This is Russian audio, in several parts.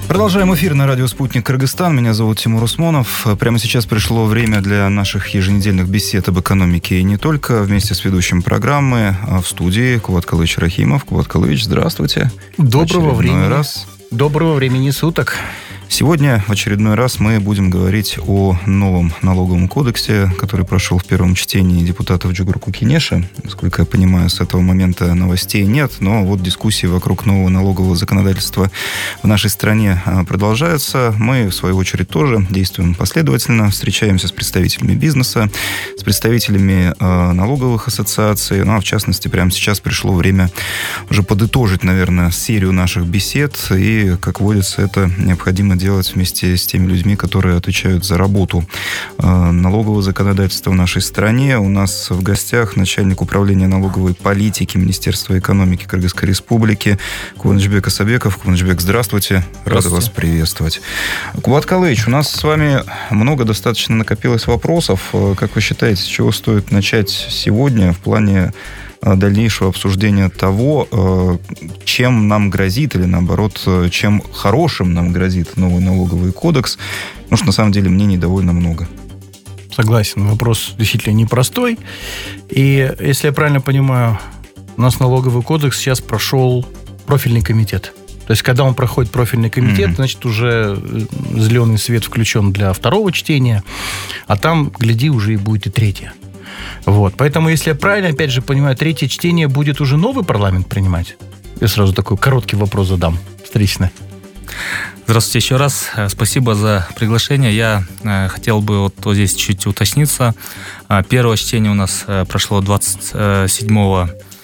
Продолжаем эфир на радио «Спутник Кыргызстан». Меня зовут Тимур Усмонов. Прямо сейчас пришло время для наших еженедельных бесед об экономике и не только. Вместе с ведущим программы в студии Кубат Калыч Рахимов. Кубат Калыч, здравствуйте. Доброго времени суток. Сегодня в очередной раз мы будем говорить о новом налоговом кодексе, который прошел в первом чтении депутатов Джугурку Кенеша. Насколько я понимаю, с этого момента новостей нет, но вот дискуссии вокруг нового налогового законодательства в нашей стране продолжаются. Мы, в свою очередь, тоже действуем последовательно, встречаемся с представителями бизнеса, с представителями налоговых ассоциаций. Ну, а в частности, прямо сейчас пришло время уже подытожить, наверное, серию наших бесед, и, как водится, это необходимо делать вместе с теми людьми, которые отвечают за работу налогового законодательства в нашей стране. У нас в гостях начальник управления налоговой политики Министерства экономики Кыргызской Республики Кубанычбек Асабеков. Кубанычбек, здравствуйте. Рады вас приветствовать. Кубат Калыч, у нас с вами много достаточно накопилось вопросов. Как вы считаете, с чего стоит начать сегодня в плане дальнейшего обсуждения того, чем нам грозит, или наоборот, чем хорошим нам грозит новый налоговый кодекс? Потому что, на самом деле, мнений довольно много. Согласен, вопрос действительно непростой. И, если я правильно понимаю, у нас налоговый кодекс сейчас прошел профильный комитет. То есть, когда он проходит профильный комитет, значит, уже зеленый свет включен для второго чтения, а там, гляди, уже и будет и третье. Вот. Поэтому, если я правильно, опять же, понимаю, третье чтение будет уже новый парламент принимать? Я сразу такой короткий вопрос задам. Встречный. Здравствуйте еще раз. Спасибо за приглашение. Я хотел бы вот здесь чуть уточниться. Первое чтение у нас прошло 27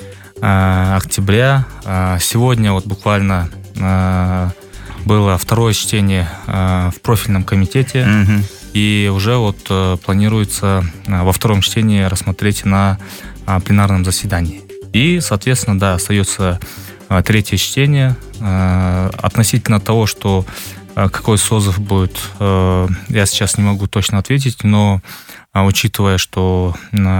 октября. Сегодня вот буквально было второе чтение в профильном комитете. И уже вот планируется во втором чтении рассмотреть на пленарном заседании. И, соответственно, да, остается третье чтение. Относительно того, что какой созыв будет, я сейчас не могу точно ответить, но учитывая, что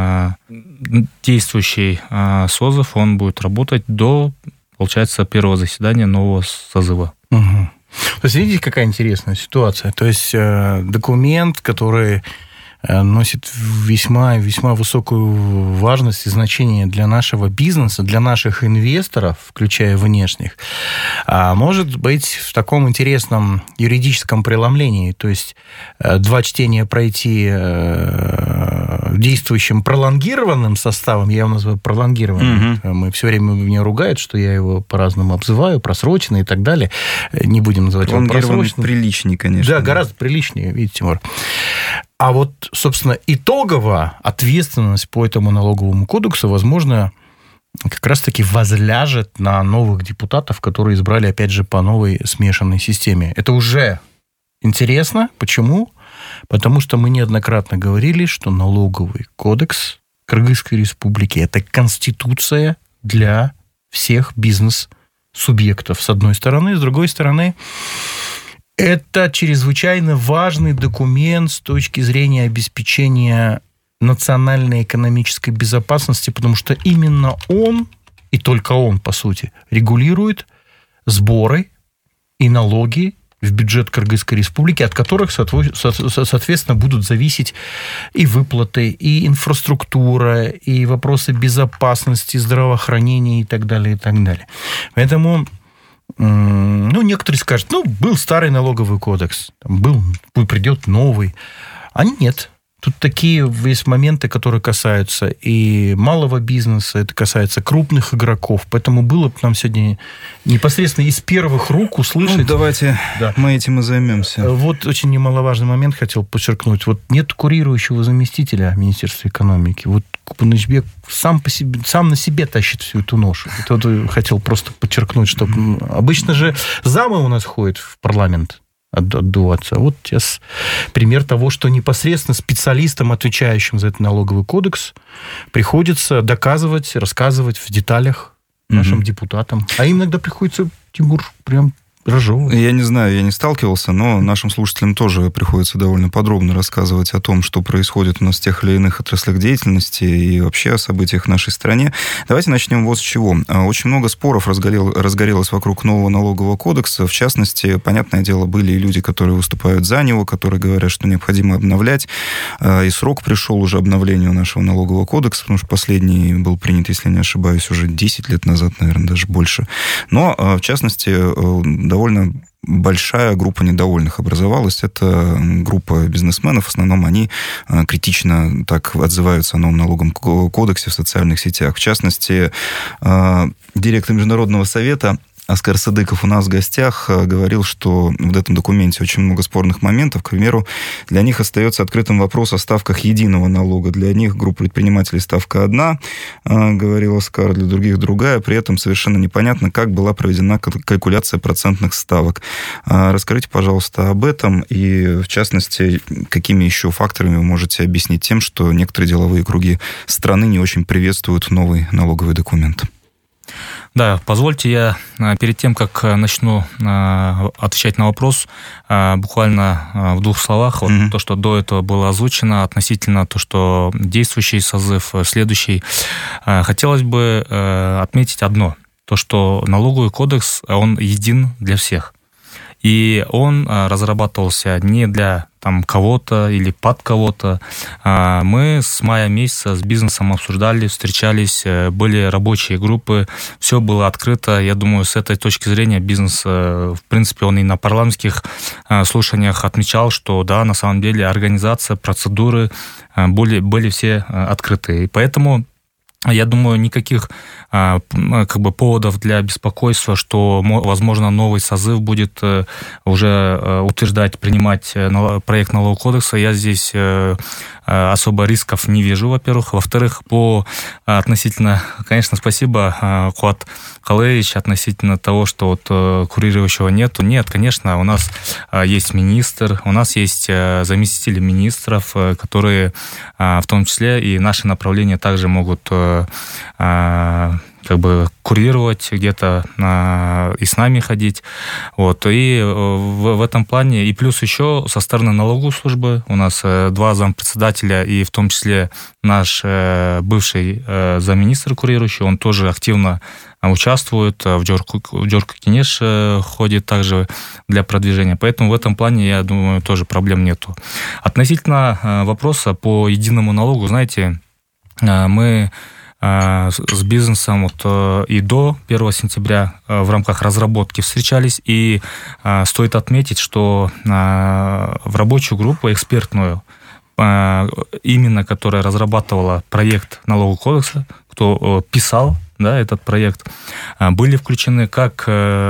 действующий созыв, он будет работать до, получается, первого заседания нового созыва. То есть, видите, какая интересная ситуация. То есть, документ, который носит весьма высокую важность и значение для нашего бизнеса, для наших инвесторов, включая внешних, может быть в таком интересном юридическом преломлении. То есть, два чтения пройти действующим пролонгированным составом, я его называю пролонгированным, мы все время меня ругают, что я его по-разному обзываю, просроченный и так далее. Не будем называть его просроченным. Приличнее, конечно. Да, гораздо приличнее, видите, Тимур. А вот, собственно, итогово ответственность по этому налоговому кодексу, возможно, как раз-таки возляжет на новых депутатов, которые избрали, опять же, по новой смешанной системе. Это уже интересно. Почему? Потому что мы неоднократно говорили, что налоговый кодекс Кыргызской Республики – это конституция для всех бизнес-субъектов, с одной стороны. С другой стороны, это чрезвычайно важный документ с точки зрения обеспечения национальной экономической безопасности, потому что именно он, и только он, по сути, регулирует сборы и налоги в бюджет Кыргызской Республики, от которых, соответственно, будут зависеть и выплаты, и инфраструктура, и вопросы безопасности, здравоохранения и так далее, и так далее. Поэтому некоторые скажут, был старый налоговый кодекс, придет новый. А нет. Тут такие есть моменты, которые касаются и малого бизнеса, это касается крупных игроков. Поэтому было бы нам сегодня непосредственно из первых рук услышать... давайте мы этим и займемся. Вот очень немаловажный момент хотел подчеркнуть. Вот нет курирующего заместителя Министерства экономики. Вот Кубанычбек сам на себе тащит всю эту ношу. Это хотел просто подчеркнуть, что обычно же замы у нас ходят в парламент отдуваться. Вот сейчас пример того, что непосредственно специалистам, отвечающим за этот налоговый кодекс, приходится доказывать, рассказывать в деталях нашим депутатам. А иногда приходится, Тимур, прям разжевывать. Я не знаю, я не сталкивался, но нашим слушателям тоже приходится довольно подробно рассказывать о том, что происходит у нас в тех или иных отраслях деятельности и вообще о событиях в нашей стране. Давайте начнем вот с чего. Очень много споров разгорелось вокруг нового налогового кодекса. В частности, понятное дело, были и люди, которые выступают за него, которые говорят, что необходимо обновлять. И срок пришел уже обновлению нашего налогового кодекса, потому что последний был принят, если не ошибаюсь, уже 10 лет назад, наверное, даже больше. Но, в частности, довольно большая группа недовольных образовалась. Это группа бизнесменов. В основном они критично так отзываются о новом налоговом кодексе в социальных сетях. В частности, директор Международного совета Оскар Садыков у нас в гостях говорил, что в этом документе очень много спорных моментов. К примеру, для них остается открытым вопрос о ставках единого налога. Для них, групп предпринимателей, ставка одна, говорил Оскар, для других другая. При этом совершенно непонятно, как была проведена калькуляция процентных ставок. Расскажите, пожалуйста, об этом и, в частности, какими еще факторами вы можете объяснить тем, что некоторые деловые круги страны не очень приветствуют новый налоговый документ. Да, позвольте я перед тем, как начну отвечать на вопрос, буквально в двух словах, вот то, что до этого было озвучено относительно то, что действующий созыв, следующий, хотелось бы отметить одно, то, что налоговый кодекс, он един для всех. И он разрабатывался не для кого-то или под кого-то. Мы с мая месяца с бизнесом обсуждали, встречались, были рабочие группы, все было открыто. Я думаю, с этой точки зрения бизнес, в принципе, он и на парламентских слушаниях отмечал, что да, на самом деле организация, процедуры были все открыты. И поэтому я думаю, никаких поводов для беспокойства, что, возможно, новый созыв будет уже утверждать, принимать проект налогового кодекса. Я здесь особо рисков не вижу, во-первых. Во-вторых, относительно, конечно, спасибо, Куат Калевич, относительно того, что вот курирующего нету. Нет, конечно, у нас есть министр, у нас есть заместители министров, которые в том числе и наши направления также могут курировать, где-то и с нами ходить. Вот. И в этом плане, и плюс еще со стороны налоговой службы у нас два зампредседателя, и в том числе наш бывший замминистра курирующий, он тоже активно участвует, в Джорку Кинеш ходит также для продвижения. Поэтому в этом плане, я думаю, тоже проблем нету. Относительно вопроса по единому налогу, знаете, мы с бизнесом и до 1 сентября в рамках разработки встречались, и стоит отметить, что в рабочую группу экспертную, именно которая разрабатывала проект налогового кодекса, кто писал, да, этот проект, были включены как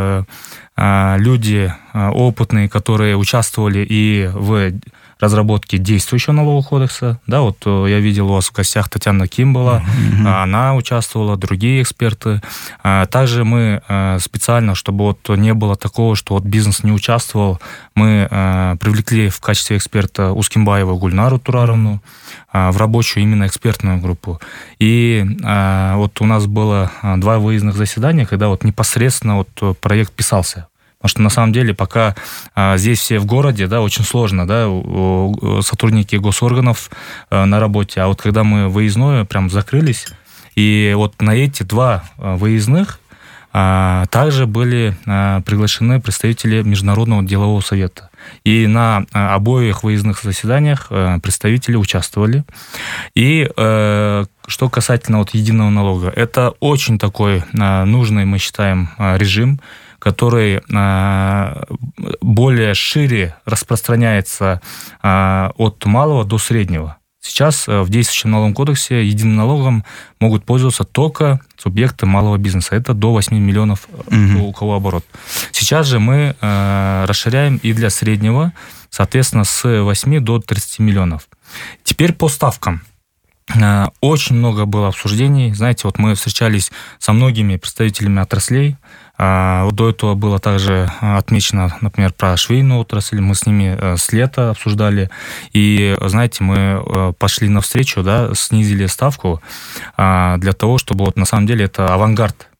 люди опытные, которые участвовали и в разработки действующего налогового кодекса. Да, вот я видел у вас в гостях Татьяна Ким была, она участвовала, другие эксперты. Также мы специально, чтобы вот не было такого, что вот бизнес не участвовал, мы привлекли в качестве эксперта Ускимбаеву Гульнару Тураровну в рабочую именно экспертную группу. И вот у нас было 2 выездных заседания, когда вот непосредственно вот проект писался. Потому что на самом деле пока здесь все в городе, да, очень сложно, да, сотрудники госорганов на работе. А вот когда мы выездное прям закрылись, и вот на эти 2 выездных также были приглашены представители Международного делового совета. И на обоих выездных заседаниях представители участвовали. И что касательно вот единого налога, это очень такой нужный, мы считаем, режим, который более шире распространяется от малого до среднего. Сейчас в действующем налоговом кодексе единым налогом могут пользоваться только субъекты малого бизнеса. Это до 8 миллионов у кого оборот. Сейчас же мы расширяем и для среднего, соответственно, с 8 до 30 миллионов. Теперь по ставкам. Очень много было обсуждений. Знаете, вот мы встречались со многими представителями отраслей. Вот до этого было также отмечено, например, про швейную отрасль. Мы с ними с лета обсуждали. И, знаете, мы пошли навстречу, да, снизили ставку для того, чтобы вот на самом деле это авангард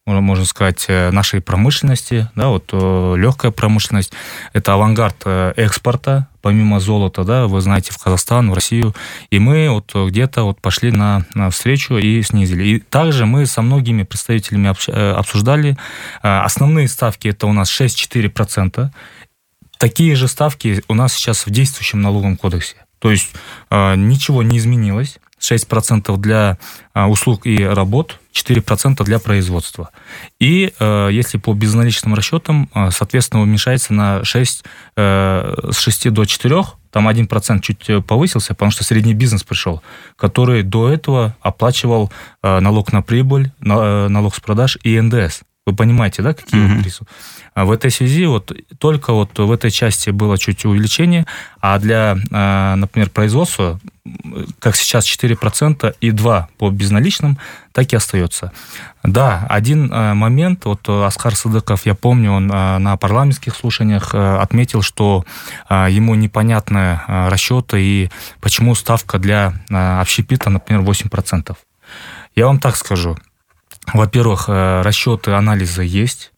можно сказать, нашей промышленности, да, вот легкая промышленность, это авангард экспорта, помимо золота, да, вы знаете, в Казахстан, в Россию, и мы вот где-то вот пошли на встречу и снизили. И также мы со многими представителями обсуждали, основные ставки это у нас 6-4%, такие же ставки у нас сейчас в действующем налоговом кодексе, то есть ничего не изменилось. 6% для услуг и работ, 4% для производства. И если по безналичным расчетам, соответственно, уменьшается на 6, с 6 до 4, там 1% чуть повысился, потому что средний бизнес пришел, который до этого оплачивал налог на прибыль, налог с продаж и НДС. Вы понимаете, да, какие присутствуют? В этой связи вот только вот в этой части было чуть увеличение, а для, например, производства, как сейчас 4% и 2% по безналичным, так и остается. Да, один момент, вот Аскар Садыков, я помню, он на парламентских слушаниях отметил, что ему непонятны расчеты и почему ставка для общепита, например, 8%. Я вам так скажу. Во-первых, расчеты, анализы есть.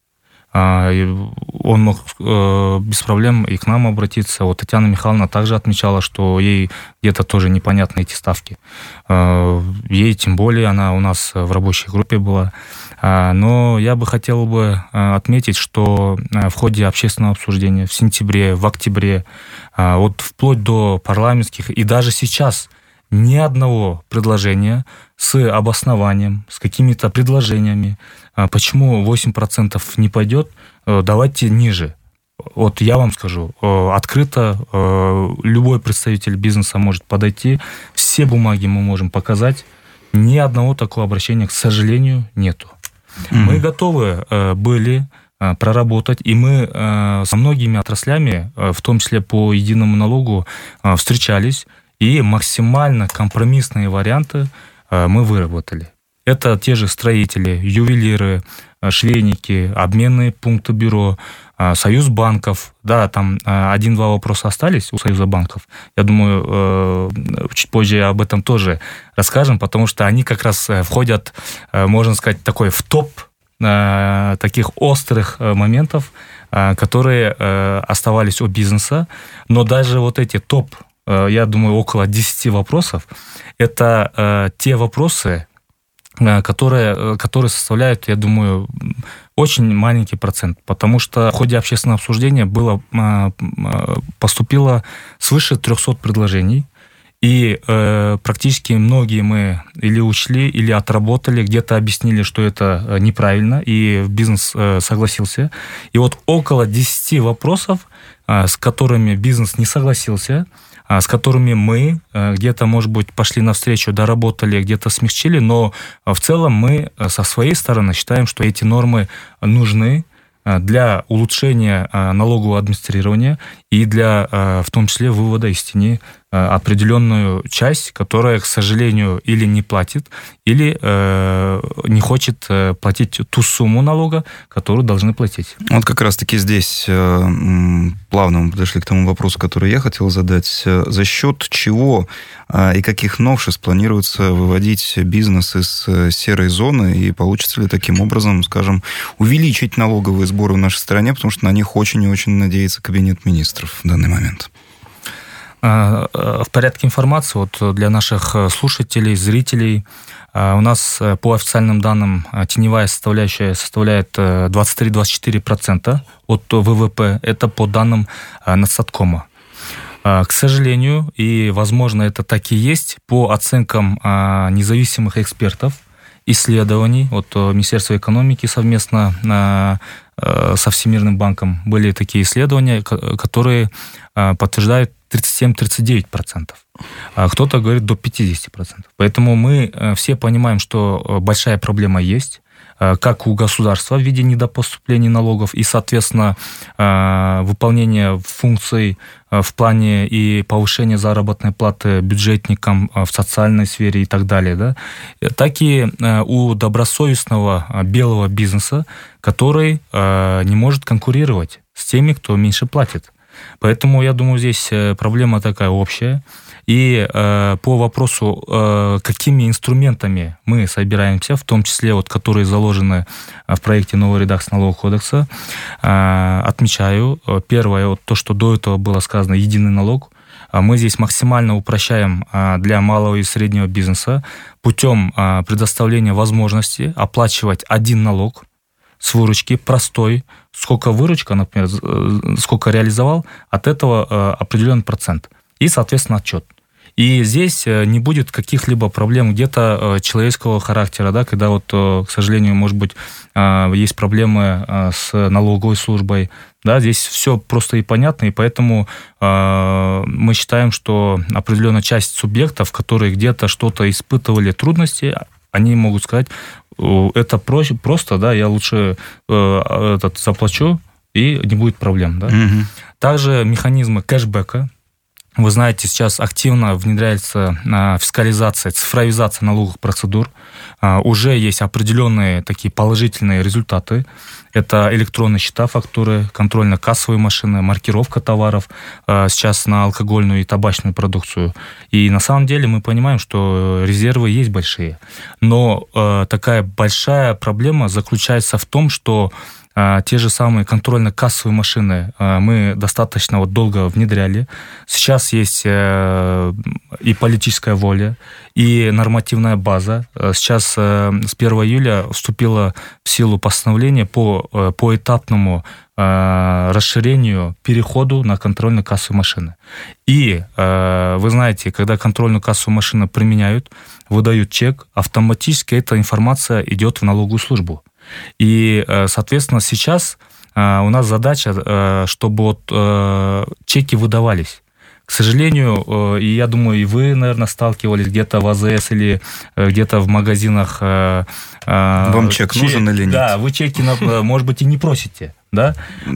Он мог без проблем и к нам обратиться. Вот Татьяна Михайловна также отмечала, что ей где-то тоже непонятны эти ставки. Ей тем более, она у нас в рабочей группе была. Но я бы хотел бы отметить, что в ходе общественного обсуждения в сентябре, в октябре, вот вплоть до парламентских, и даже сейчас ни одного предложения с обоснованием, с какими-то предложениями, почему 8% не пойдет, давайте ниже. Вот я вам скажу, открыто любой представитель бизнеса может подойти, все бумаги мы можем показать, ни одного такого обращения, к сожалению, нету. Мы готовы были проработать, и мы со многими отраслями, в том числе по единому налогу, встречались, и максимально компромиссные варианты мы выработали. Это те же строители, ювелиры, швейники, обменные пункты бюро, союз банков. Да, там 1-2 вопроса остались у союза банков. Я думаю, чуть позже об этом тоже расскажем, потому что они как раз входят, можно сказать, в топ таких острых моментов, которые оставались у бизнеса. Но даже вот эти топ, я думаю, около 10 вопросов, это те вопросы, которые составляют, я думаю, очень маленький процент, потому что в ходе общественного обсуждения поступило свыше 300 предложений, и практически многие мы или учли, или отработали, где-то объяснили, что это неправильно, и бизнес согласился. И вот около 10 вопросов, с которыми бизнес не согласился, с которыми мы где-то, может быть, пошли навстречу, доработали, где-то смягчили, но в целом мы со своей стороны считаем, что эти нормы нужны для улучшения налогового администрирования и для, в том числе, вывода из тени определенную часть, которая, к сожалению, или не платит, или не хочет платить ту сумму налога, которую должны платить. Вот как раз-таки здесь плавно мы подошли к тому вопросу, который я хотел задать. За счет чего и каких новшеств планируется выводить бизнес из серой зоны, и получится ли таким образом, скажем, увеличить налоговые сборы в нашей стране, потому что на них очень и очень надеется Кабинет министров в данный момент? В порядке информации вот для наших слушателей, зрителей, у нас по официальным данным теневая составляющая составляет 23-24% от ВВП. Это по данным Нассаткома. К сожалению, и, возможно, это так и есть, по оценкам независимых экспертов, исследований, от Министерства экономики совместно со Всемирным банком были такие исследования, которые подтверждают 37-39%. Кто-то говорит до 50%. Поэтому мы все понимаем, что большая проблема есть, как у государства в виде недопоступления налогов и, соответственно, выполнения функций в плане и повышения заработной платы бюджетникам в социальной сфере и так далее, да, так и у добросовестного белого бизнеса, который не может конкурировать с теми, кто меньше платит. Поэтому, я думаю, здесь проблема такая общая. И по вопросу, какими инструментами мы собираемся, в том числе, вот, которые заложены в проекте новой редакции Налогового кодекса, отмечаю. Первое, вот то, что до этого было сказано, единый налог. Мы здесь максимально упрощаем для малого и среднего бизнеса путем предоставления возможности оплачивать один налог с выручки, простой. Сколько выручка, например, сколько реализовал, от этого определенный процент. И, соответственно, отчет. И здесь не будет каких-либо проблем где-то человеческого характера, да, когда вот, к сожалению, может быть, есть проблемы с налоговой службой. Да, здесь все просто и понятно, и поэтому мы считаем, что определенная часть субъектов, которые где-то что-то испытывали трудности, они могут сказать, это просто, да, я лучше заплачу, и не будет проблем. Да? Угу. Также механизмы кэшбэка. Вы знаете, сейчас активно внедряется фискализация, цифровизация налоговых процедур. Уже есть определенные такие положительные результаты. Это электронные счета, фактуры, контрольно-кассовые машины, маркировка товаров сейчас на алкогольную и табачную продукцию. И на самом деле мы понимаем, что резервы есть большие. Но такая большая проблема заключается в том, что те же самые контрольно-кассовые машины мы достаточно долго внедряли. Сейчас есть и политическая воля, и нормативная база. Сейчас с 1 июля вступило в силу постановление по поэтапному расширению, переходу на контрольно-кассовые машины. И вы знаете, когда контрольную кассовую машину применяют, выдают чек, автоматически эта информация идет в налоговую службу. И, соответственно, сейчас у нас задача, чтобы чеки выдавались. К сожалению, и я думаю, и вы, наверное, сталкивались где-то в АЗС или где-то в магазинах. Вам чек нужен или нет? Да, вы чеки, может быть, и не просите. Да?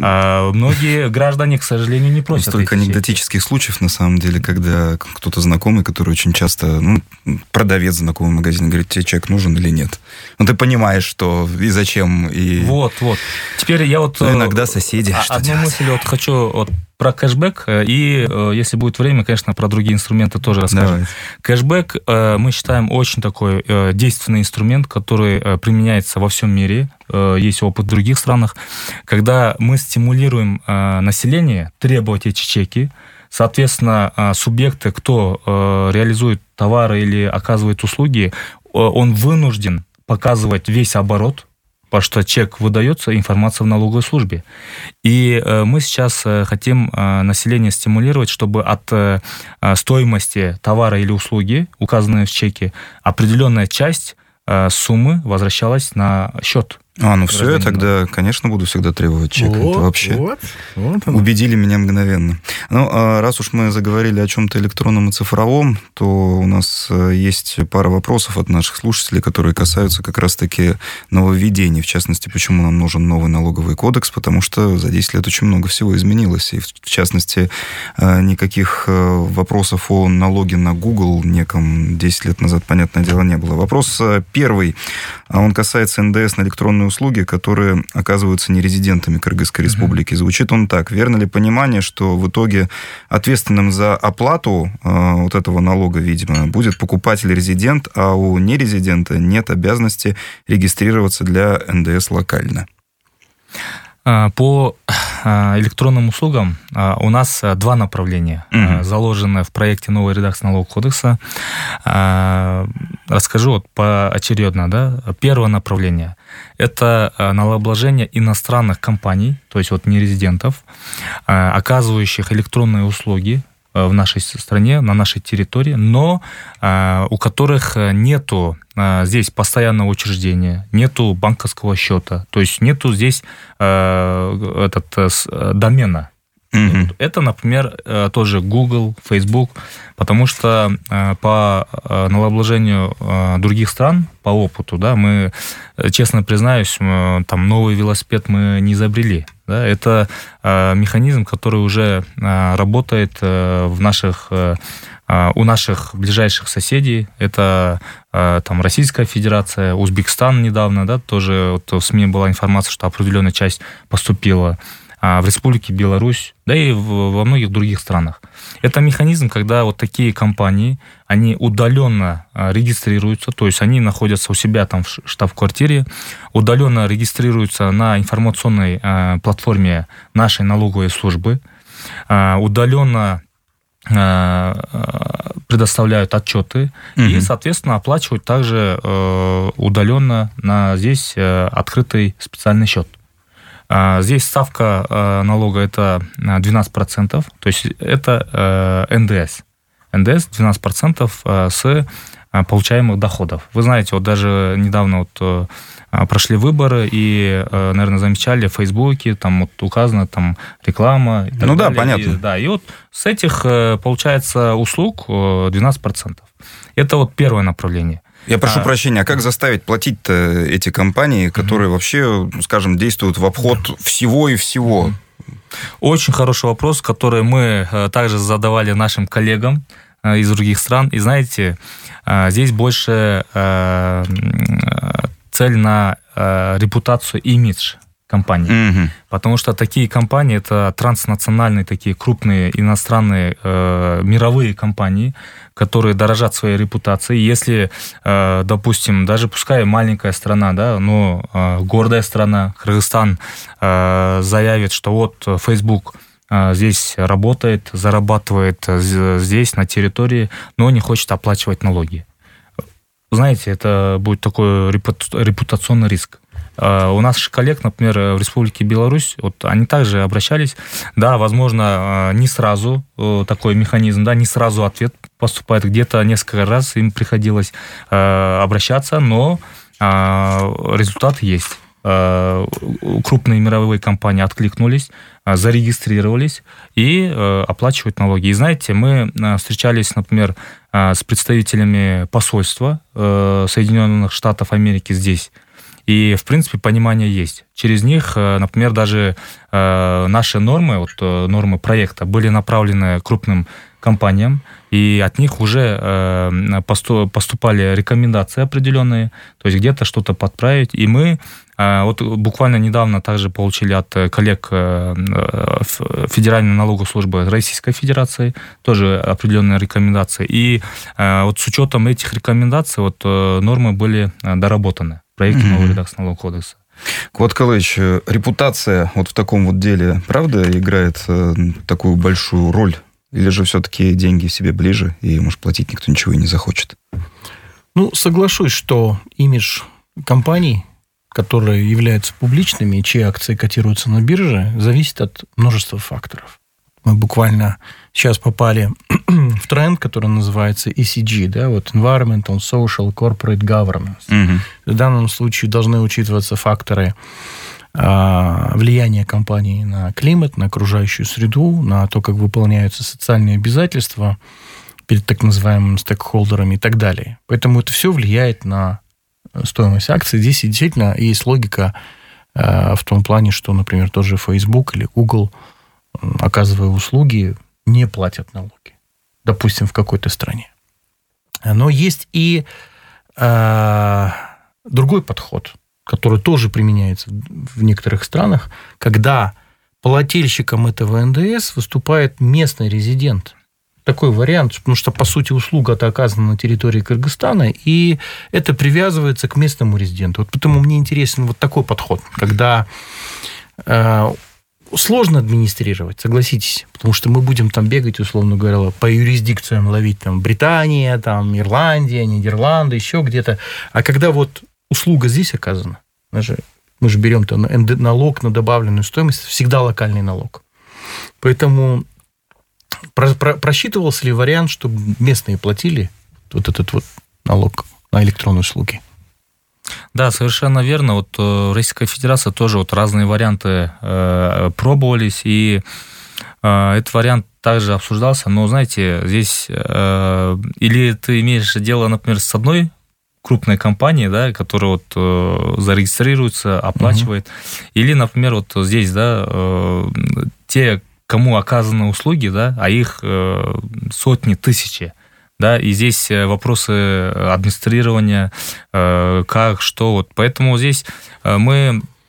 Многие граждане, к сожалению, не просят. Столько анекдотических случаев, на самом деле, когда кто-то знакомый, который очень часто, продавец знакомый в магазине, говорит, тебе чек нужен или нет. Ты понимаешь, что и зачем. И... Вот. Теперь я иногда соседи. Одну мысль хочу про кэшбэк, и если будет время, конечно, про другие инструменты тоже расскажем. Давайте. Кэшбэк, мы считаем, очень такой действенный инструмент, который применяется во всем мире. Есть опыт в других странах. Когда мы стимулируем население требовать эти чеки, соответственно, субъекты, кто реализует товары или оказывает услуги, он вынужден показывать весь оборот, потому что чек выдается, информация в налоговой службе. И мы сейчас хотим население стимулировать, чтобы от стоимости товара или услуги, указанной в чеке, определенная часть суммы возвращалась на счет. Все, я тогда, конечно, буду всегда требовать чек. Это вообще убедили меня мгновенно. Раз уж мы заговорили о чем-то электронном и цифровом, то у нас есть пара вопросов от наших слушателей, которые касаются как раз-таки нововведений. В частности, почему нам нужен новый налоговый кодекс, потому что за 10 лет очень много всего изменилось. И, в частности, никаких вопросов о налоге на Google неком 10 лет назад, понятное дело, не было. Вопрос первый. Он касается НДС на электронные услуги, которые оказываются нерезидентами Кыргызской республики. Звучит он так. Верно ли понимание, что в итоге ответственным за оплату вот этого налога, видимо, будет покупатель-резидент, а у нерезидента нет обязанности регистрироваться для НДС локально? По электронным услугам у нас два направления, заложены в проекте новой редакции Налогового кодекса. Расскажу поочередно. Да? Первое направление – это налогообложение иностранных компаний, то есть нерезидентов, оказывающих электронные услуги в нашей стране, на нашей территории, но у которых нету здесь постоянного учреждения, нету банковского счета, то есть нету здесь домена. Mm-hmm. Это, например, тоже Google, Facebook, потому что по налогообложению других стран, по опыту, да, мы, честно признаюсь, там новый велосипед мы не изобрели. Да, это механизм, который уже работает у наших ближайших соседей. Это там Российская Федерация, Узбекистан недавно, да, тоже в СМИ была информация, что определенная часть поступила. в Республике Беларусь, да и во многих других странах. Это механизм, когда вот такие компании, они удаленно регистрируются, то есть они находятся у себя там в штаб-квартире, удаленно регистрируются на информационной платформе нашей налоговой службы, удаленно предоставляют отчеты и, соответственно, оплачивают также удаленно на здесь открытый специальный счет. Здесь ставка налога это 12%, то есть это НДС. НДС 12% с получаемых доходов. Вы знаете, вот даже недавно вот прошли выборы, и, наверное, замечали в Фейсбуке, там вот указана там реклама. И так далее. Да, понятно. И вот с этих, получается, услуг 12%. Это вот первое направление. Я прошу прощения, а как заставить платить-то эти компании, которые вообще, скажем, действуют в обход всего и всего? Очень хороший вопрос, который мы также задавали нашим коллегам из других стран. И знаете, здесь больше цель на репутацию и имидж компании. Потому что такие компании, это транснациональные, такие крупные иностранные мировые компании, которые дорожат своей репутацией. Если, допустим, даже пускай маленькая страна, да, но гордая страна, Кыргызстан, заявит, что вот Facebook здесь работает, зарабатывает здесь, на территории, но не хочет оплачивать налоги. Знаете, это будет такой репутационный риск. У наших коллег, например, в Республике Беларусь, вот они также обращались, да, возможно, не сразу такой механизм, да, не сразу ответ поступает, где-то несколько раз им приходилось обращаться, но результат есть. Крупные мировые компании откликнулись, зарегистрировались и оплачивают налоги. И знаете, мы встречались, например, с представителями посольства Соединенных Штатов Америки здесь. И, в принципе, понимание есть. Через них, например, даже наши нормы, вот, нормы проекта были направлены крупным компаниям, и от них уже поступали рекомендации определенные, то есть где-то что-то подправить. И мы вот буквально недавно также получили от коллег Федеральной налоговой службы Российской Федерации тоже определенные рекомендации. И вот с учетом этих рекомендаций вот нормы были доработаны в проекте новой редакции Налогового кодекса. Квот Калыч, репутация вот в таком вот деле, правда, играет такую большую роль? Или же все-таки деньги себе ближе, и, может, платить никто ничего и не захочет? Ну, соглашусь, что имидж компаний, которые являются публичными, чьи акции котируются на бирже, зависит от множества факторов. Мы буквально сейчас попали в тренд, который называется ESG, да, вот Environmental, Social, Corporate Governance. В данном случае должны учитываться факторы влияние компании на климат, на окружающую среду, на то, как выполняются социальные обязательства перед так называемыми стейкхолдерами и так далее. Поэтому это все влияет на стоимость акций. Здесь действительно есть логика в том плане, что, например, тоже Facebook или Google, оказывая услуги, не платят налоги. Допустим, в какой-то стране. Но есть и другой подход, который тоже применяется в некоторых странах, когда плательщиком этого НДС выступает местный резидент. Такой вариант, потому что, по сути, услуга-то оказана на территории Кыргызстана, и это привязывается к местному резиденту. Вот поэтому мне интересен вот такой подход, когда сложно администрировать, согласитесь, потому что мы будем там бегать, условно говоря, по юрисдикциям ловить там Британия, там Ирландия, Нидерланды, еще где-то. А когда вот услуга здесь оказана, мы же берем налог на добавленную стоимость, всегда локальный налог. Поэтому просчитывался ли вариант, чтобы местные платили вот этот вот налог на электронные услуги? Да, совершенно верно. Вот в Российской Федерации тоже вот разные варианты пробовались, и этот вариант также обсуждался. Но, знаете, здесь или ты имеешь дело, например, с одной крупной компанией, да, которая вот зарегистрируется, оплачивает, или, например, вот здесь, да, те, кому оказаны услуги, да, а их сотни, тысячи. Да, и здесь вопросы администрирования, как, что. Вот. Поэтому здесь мы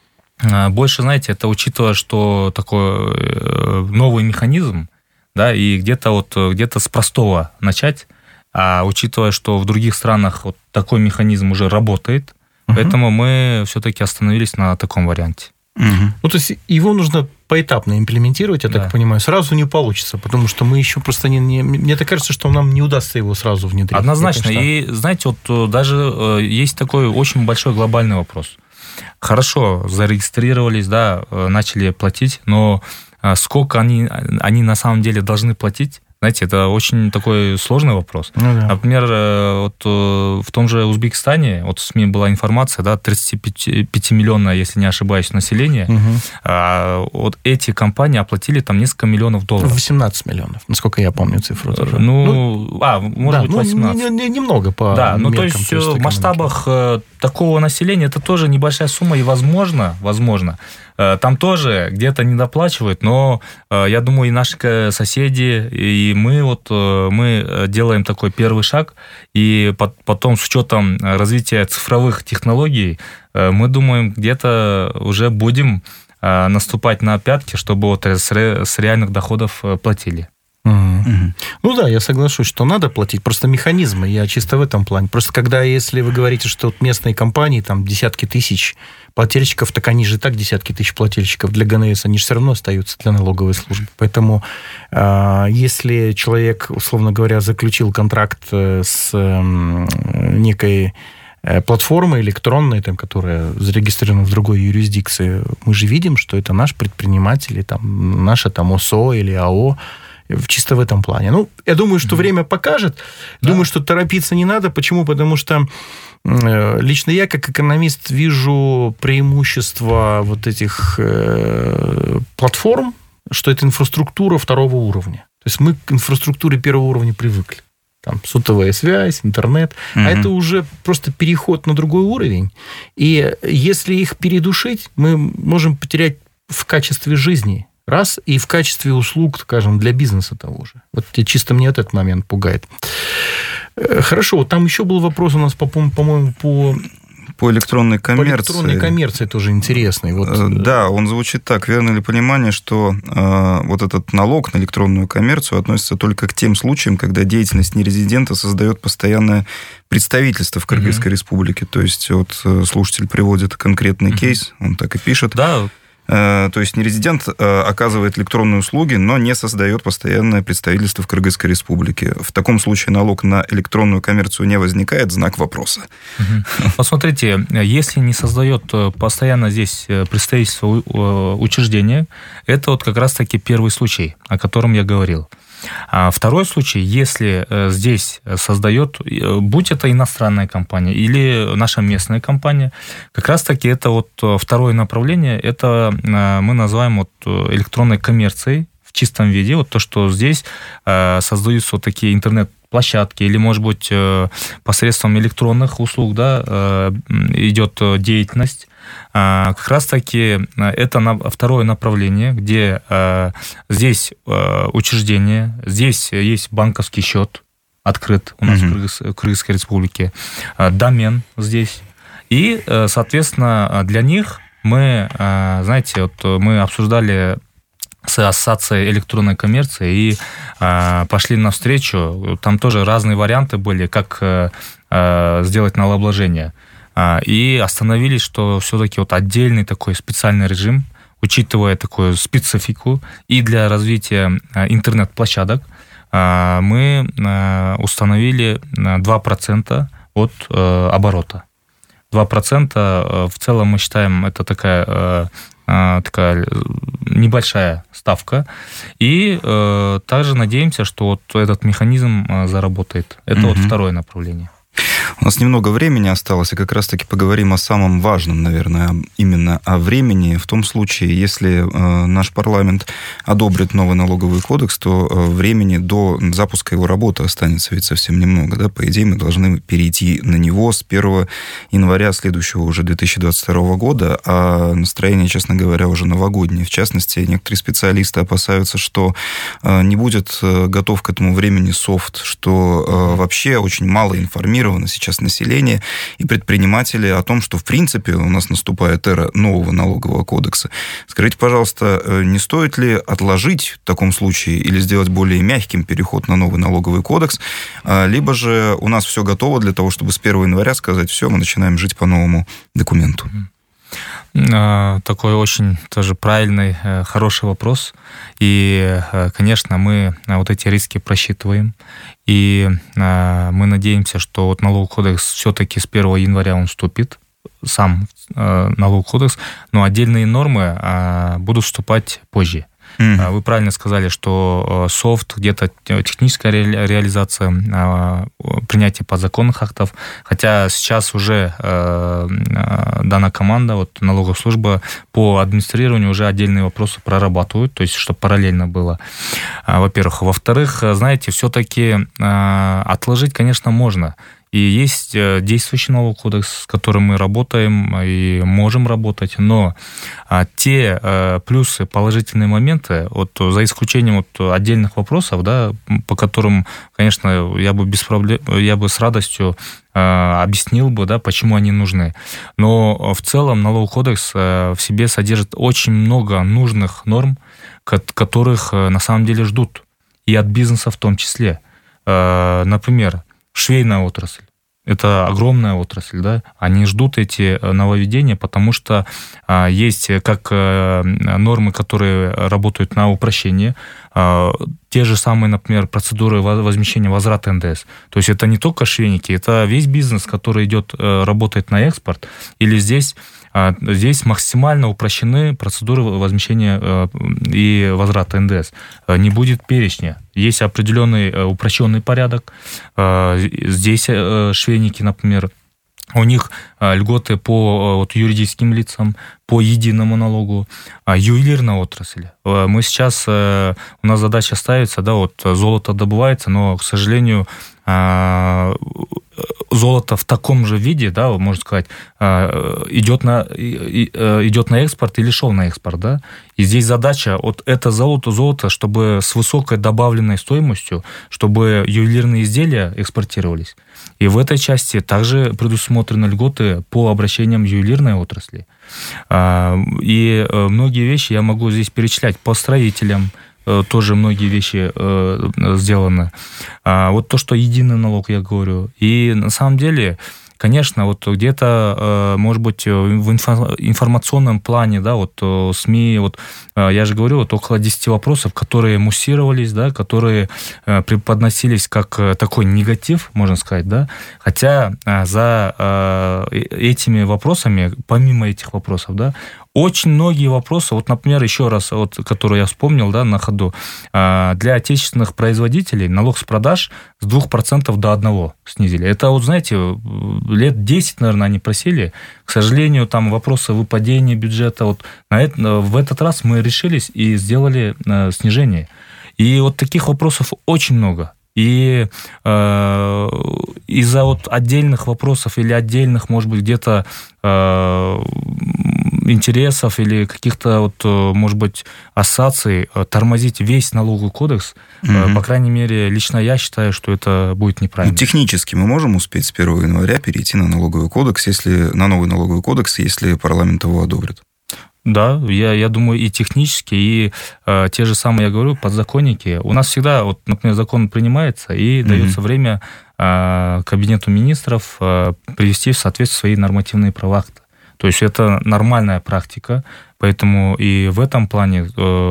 больше, знаете, это учитывая, что такой новый механизм, да, и где-то с простого начать, а учитывая, что в других странах вот такой механизм уже работает, поэтому мы все-таки остановились на таком варианте. Ну, то есть его нужно поэтапно имплементировать, я так понимаю, сразу не получится, потому что мы еще просто мне так кажется, что нам не удастся его сразу внедрить. Однозначно. И, знаете, вот даже есть такой очень большой глобальный вопрос. Хорошо, зарегистрировались, да, начали платить, но сколько они на самом деле должны платить? Знаете, это очень такой сложный вопрос. Например, вот в том же Узбекистане, вот в СМИ была информация, да, 35-миллионное, если не ошибаюсь, население. Вот эти компании оплатили там несколько миллионов долларов. 18 миллионов, насколько я помню цифру. Тоже. Может быть, 18. Немного по меркам. То есть в масштабах такого населения это тоже небольшая сумма, и возможно, там тоже где-то недоплачивают, но я думаю, и наши соседи, и мы делаем такой первый шаг, и потом с учетом развития цифровых технологий, мы думаем, где-то уже будем наступать на пятки, чтобы вот с реальных доходов платили. Ну да, я соглашусь, что надо платить, просто механизмы, я чисто в этом плане. Просто если вы говорите, что вот местные компании, там десятки тысяч плательщиков, так они же и так десятки тысяч плательщиков для ГНС, они же все равно остаются для налоговой службы. Поэтому если человек, условно говоря, заключил контракт с некой платформой электронной, там, которая зарегистрирована в другой юрисдикции, мы же видим, что это наш предприниматель, или, там, наше там, ОСО или АО, чисто в этом плане. Ну, я думаю, что время покажет. Да. Думаю, что торопиться не надо. Почему? Потому что лично я, как экономист, вижу преимущество вот этих платформ, что это инфраструктура второго уровня. То есть мы к инфраструктуре первого уровня привыкли. Там сотовая связь, интернет. А это уже просто переход на другой уровень. И если их передушить, мы можем потерять в качестве жизни. Раз, и в качестве услуг, скажем, для бизнеса того же. Вот чисто мне этот момент пугает. Хорошо, вот там еще был вопрос у нас, по-моему, по электронной коммерции. По электронной коммерции тоже интересный. Вот. Да, он звучит так. Верно ли понимание, что вот этот налог на электронную коммерцию относится только к тем случаям, когда деятельность нерезидента создает постоянное представительство в Кыргызской республике? То есть вот слушатель приводит конкретный кейс, он так и пишет. Да. То есть нерезидент оказывает электронные услуги, но не создает постоянное представительство в Кыргызской республике. В таком случае налог на электронную коммерцию не возникает, знак вопроса. Посмотрите, если не создает постоянно здесь представительство учреждения, это вот как раз-таки первый случай, о котором я говорил. А второй случай, если здесь создает, будь это иностранная компания или наша местная компания, как раз-таки это вот второе направление, это мы называем вот электронной коммерцией в чистом виде, вот то, что здесь создаются вот такие интернет-площадки или, может быть, посредством электронных услуг, да, идет деятельность. Как раз-таки это второе направление, где здесь учреждение, здесь есть банковский счет открыт у нас в Кыргызской республике, домен здесь. И, соответственно, для них мы, знаете, вот мы обсуждали с Ассоциацией электронной коммерции и пошли навстречу. Там тоже разные варианты были, как сделать налогообложение. И остановились, что все-таки вот отдельный такой специальный режим, учитывая такую специфику и для развития интернет-площадок, мы установили 2% от оборота. 2% в целом мы считаем, это такая небольшая ставка. И также надеемся, что вот этот механизм заработает. Это вот второе направление. У нас немного времени осталось, и как раз-таки поговорим о самом важном, наверное, именно о времени. В том случае, если наш парламент одобрит новый налоговый кодекс, то времени до запуска его работы останется ведь совсем немного. Да? По идее, мы должны перейти на него с 1 января следующего уже 2022 года, а настроение, честно говоря, уже новогоднее. В частности, некоторые специалисты опасаются, что не будет готов к этому времени софт, что вообще очень мало информировано сейчас сейчас население и предприниматели о том, что, в принципе, у нас наступает эра нового налогового кодекса. Скажите, пожалуйста, не стоит ли отложить в таком случае или сделать более мягким переход на новый налоговый кодекс, либо же у нас все готово для того, чтобы с 1 января сказать, все, мы начинаем жить по новому документу? Такой очень тоже правильный, хороший вопрос. И, конечно, мы вот эти риски просчитываем. И мы надеемся, что вот налоговый кодекс все-таки с 1 января он вступит, сам налоговый кодекс, но отдельные нормы будут вступать позже. Вы правильно сказали, что софт, где-то техническая реализация, принятие подзаконных актов, хотя сейчас уже дана команда, вот налоговая служба по администрированию уже отдельные вопросы прорабатывают, то есть чтобы параллельно было, во-первых. Во-вторых, знаете, все-таки отложить, конечно, можно. И есть действующий налоговый кодекс, с которым мы работаем и можем работать, но те плюсы, положительные моменты, вот за исключением вот отдельных вопросов, да, по которым, конечно, я бы с радостью объяснил бы, да, почему они нужны. Но в целом налоговый кодекс в себе содержит очень много нужных норм, которых на самом деле ждут, и от бизнеса в том числе. Например, швейная отрасль. Это огромная отрасль, да? Они ждут эти нововведения, потому что есть как нормы, которые работают на упрощение, те же самые, например, процедуры возмещения возврата НДС. То есть это не только швейники, это весь бизнес, который работает на экспорт, или здесь максимально упрощены процедуры возмещения и возврата НДС. Не будет перечня. Есть определенный упрощенный порядок. Здесь швейники, например, у них льготы по юридическим лицам, по единому налогу, ювелирная отрасль. Мы сейчас, у нас задача ставится, да, вот золото добывается, но, к сожалению, золото в таком же виде, да, можно сказать, идет на экспорт или шел на экспорт, да. И здесь задача, вот это золото, чтобы с высокой добавленной стоимостью, чтобы ювелирные изделия экспортировались. И в этой части также предусмотрены льготы по обращениям ювелирной отрасли. И многие вещи я могу здесь перечислять по строителям, тоже многие вещи сделаны. Вот то, что единый налог, я говорю. И на самом деле, конечно, вот где-то, может быть, в информационном плане, да, вот СМИ, вот я же говорю, вот около 10 вопросов, которые муссировались, да, которые преподносились как такой негатив, можно сказать, да, хотя за этими вопросами, помимо этих вопросов, да, очень многие вопросы, вот, например, еще раз, вот, который я вспомнил, да, на ходу, для отечественных производителей налог с продаж с 2% до 1% снизили. Это, вот, знаете, лет 10, наверное, они просили. К сожалению, там вопросы выпадения бюджета. Вот в этот раз мы решились и сделали снижение. И вот таких вопросов очень много. И из-за вот отдельных вопросов или отдельных, может быть, где-то интересов или каких-то, вот, может быть, ассоциаций тормозить весь налоговый кодекс, по крайней мере, лично я считаю, что это будет неправильно. Ну, технически мы можем успеть с 1 января перейти на налоговый кодекс, на новый налоговый кодекс, если парламент его одобрит? Да, я думаю, и технически, и те же самые, я говорю, подзаконники. У нас всегда, вот, например, закон принимается, и дается время Кабинету министров привести в соответствие свои нормативные права акта. То есть это нормальная практика, поэтому и в этом плане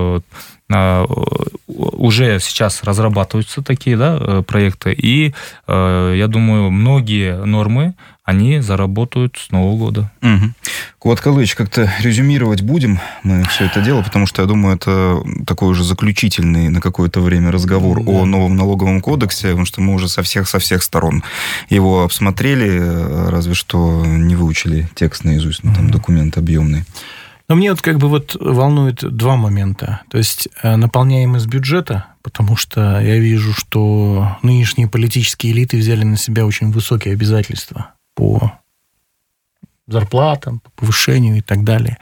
уже сейчас разрабатываются такие, да, проекты, и я думаю, многие нормы, они заработают с Нового года. Кулат Калыч, как-то резюмировать будем мы все это дело, потому что, я думаю, это такой уже заключительный на какое-то время разговор о новом налоговом кодексе, потому что мы уже со всех сторон его обсмотрели, разве что не выучили текст наизусть, там документ объемный. Но мне вот как бы вот волнует два момента. То есть наполняемость бюджета, потому что я вижу, что нынешние политические элиты взяли на себя очень высокие обязательства по зарплатам, по повышению и так далее.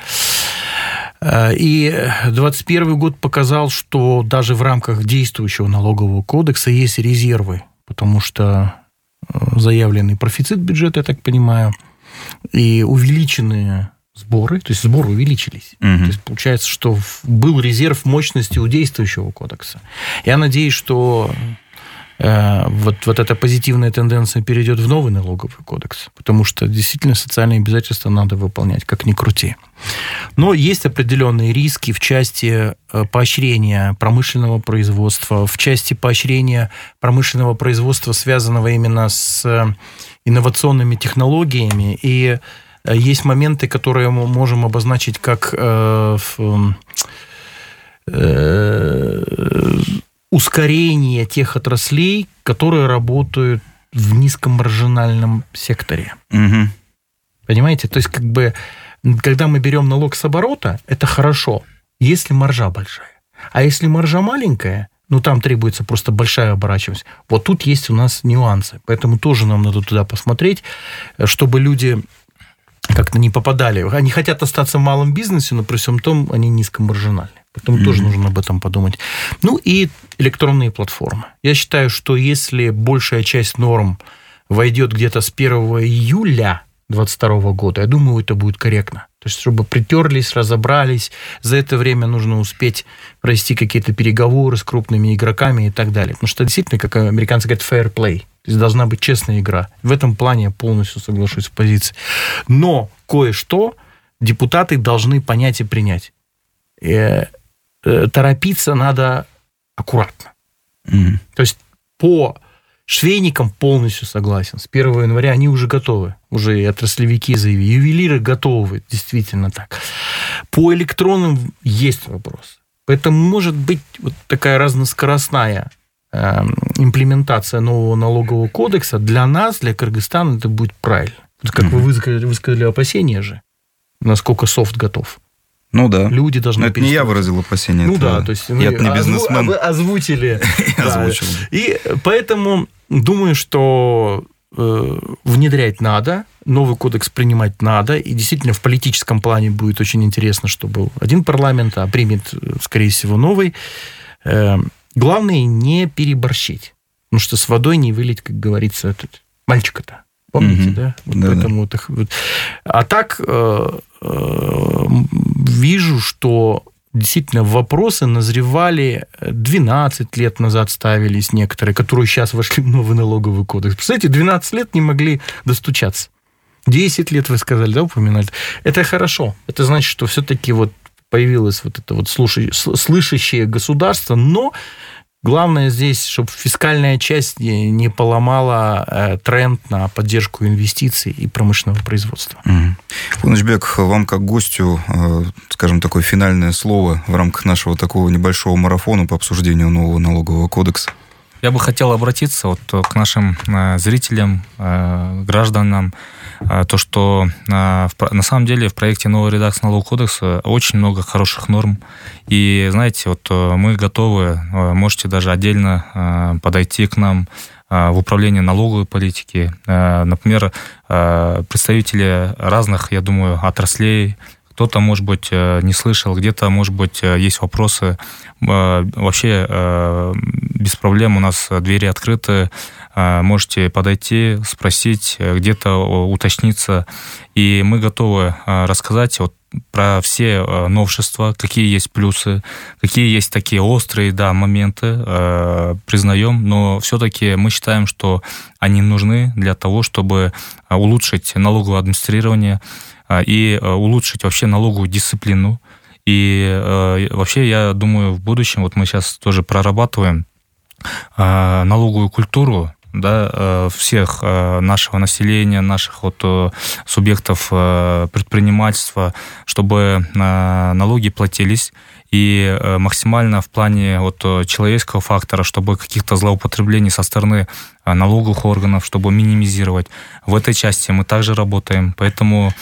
И 2021 год показал, что даже в рамках действующего налогового кодекса есть резервы, потому что заявленный профицит бюджета, я так понимаю, и увеличенные сборы, то есть сборы увеличились. То есть получается, что был резерв мощности у действующего кодекса. Я надеюсь, что вот эта позитивная тенденция перейдет в новый налоговый кодекс, потому что действительно социальные обязательства надо выполнять, как ни крути. Но есть определенные риски в части поощрения промышленного производства, в части поощрения промышленного производства, связанного именно с инновационными технологиями. И есть моменты, которые мы можем обозначить как ускорение тех отраслей, которые работают в низкомаржинальном секторе. Понимаете? То есть, как бы, когда мы берем налог с оборота, это хорошо, если маржа большая. А если маржа маленькая, ну, там требуется просто большая оборачиваемость. Вот тут есть у нас нюансы. Поэтому тоже нам надо туда посмотреть, чтобы люди как-то не попадали. Они хотят остаться в малом бизнесе, но при всем том они низкомаржинальны. Поэтому тоже нужно об этом подумать. Ну и электронные платформы. Я считаю, что если большая часть норм войдет где-то с 1 июля 2022 года, я думаю, это будет корректно. То есть, чтобы притерлись, разобрались, за это время нужно успеть провести какие-то переговоры с крупными игроками и так далее. Потому что действительно, как американцы говорят, fair play. То есть, должна быть честная игра. В этом плане я полностью соглашусь с позицией. Но кое-что депутаты должны понять и принять. Торопиться надо аккуратно. То есть, по швейникам полностью согласен. С 1 января они уже готовы. Уже и отраслевики заявили. Ювелиры готовы. Действительно так. По электронным есть вопрос. Поэтому может быть вот такая разноскоростная имплементация нового налогового кодекса. Для нас, для Кыргызстана, это будет правильно. Как вы высказали опасения же. Насколько софт готов. Ну да. Люди должны... Но это не я выразил опасения. Ну да, то есть я не бизнесмен. Вы озвучили. Озвучил. И поэтому думаю, что внедрять надо, новый кодекс принимать надо, и действительно в политическом плане будет очень интересно, что был один парламент, а примет, скорее всего, новый. Главное не переборщить, потому что с водой не вылить, как говорится, этот мальчика-то. Помните, да? Вот да, поэтому да. А так вижу, что действительно вопросы назревали 12 лет назад, ставились некоторые, которые сейчас вошли в новый налоговый кодекс. Представляете, 12 лет не могли достучаться. 10 лет, вы сказали, да, упоминали? Это хорошо. Это значит, что все-таки вот появилось вот это вот слышащее государство, но главное здесь, чтобы фискальная часть не поломала тренд на поддержку инвестиций и промышленного производства. Кунычбек, вам как гостю, скажем, такое финальное слово в рамках нашего такого небольшого марафона по обсуждению нового налогового кодекса. Я бы хотел обратиться вот к нашим зрителям, гражданам, то, что на самом деле в проекте новой редакции налогового кодекса очень много хороших норм. И, знаете, вот мы готовы, можете даже отдельно подойти к нам в управление налоговой политики. Например, представители разных, я думаю, отраслей. Кто-то, может быть, не слышал, где-то, может быть, есть вопросы. Вообще без проблем, у нас двери открыты. Можете подойти, спросить, где-то уточниться. И мы готовы рассказать вот про все новшества, какие есть плюсы, какие есть такие острые, да, моменты, признаем, но все-таки мы считаем, что они нужны для того, чтобы улучшить налоговое администрирование и улучшить вообще налоговую дисциплину. И вообще, я думаю, в будущем, вот мы сейчас тоже прорабатываем налоговую культуру, да, всех нашего населения, наших вот субъектов предпринимательства, чтобы налоги платились и максимально в плане вот человеческого фактора, чтобы каких-то злоупотреблений со стороны налоговых органов, чтобы минимизировать. В этой части мы также работаем, поэтому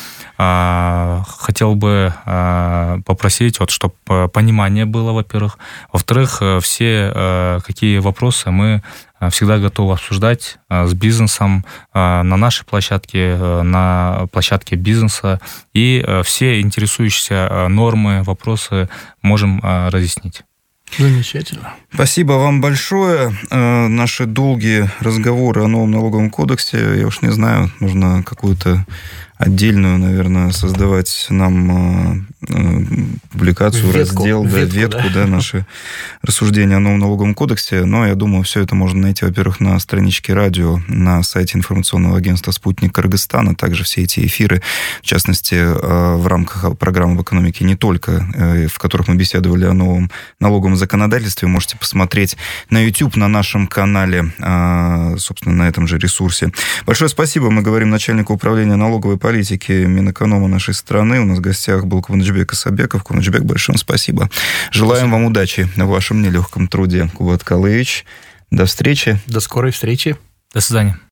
хотел бы попросить, вот, чтобы понимание было, во-первых. Во-вторых, все какие вопросы мы всегда готовы обсуждать с бизнесом на нашей площадке, на площадке бизнеса. И все интересующиеся нормы, вопросы можем разъяснить. Замечательно. Спасибо вам большое. Наши долгие разговоры о новом налоговом кодексе, я уж не знаю, нужно какую-то отдельную, наверное, создавать нам публикацию, ветку, наши рассуждения о новом налоговом кодексе. Но я думаю, все это можно найти, во-первых, на страничке радио, на сайте информационного агентства «Спутник Кыргызстана», также все эти эфиры, в частности, в рамках программы «В экономике не только», в которых мы беседовали о новом налоговом законодательстве, можете посмотреть на YouTube, на нашем канале, собственно, на этом же ресурсе. Большое спасибо. Мы говорим начальнику управления налоговой политики Минэконома нашей страны. У нас в гостях был Кубанычбек Исабеков. Кубанычбек, большое вам спасибо. Желаем вам удачи в вашем нелегком труде, Кубат Калыевич. До встречи. До скорой встречи. До свидания.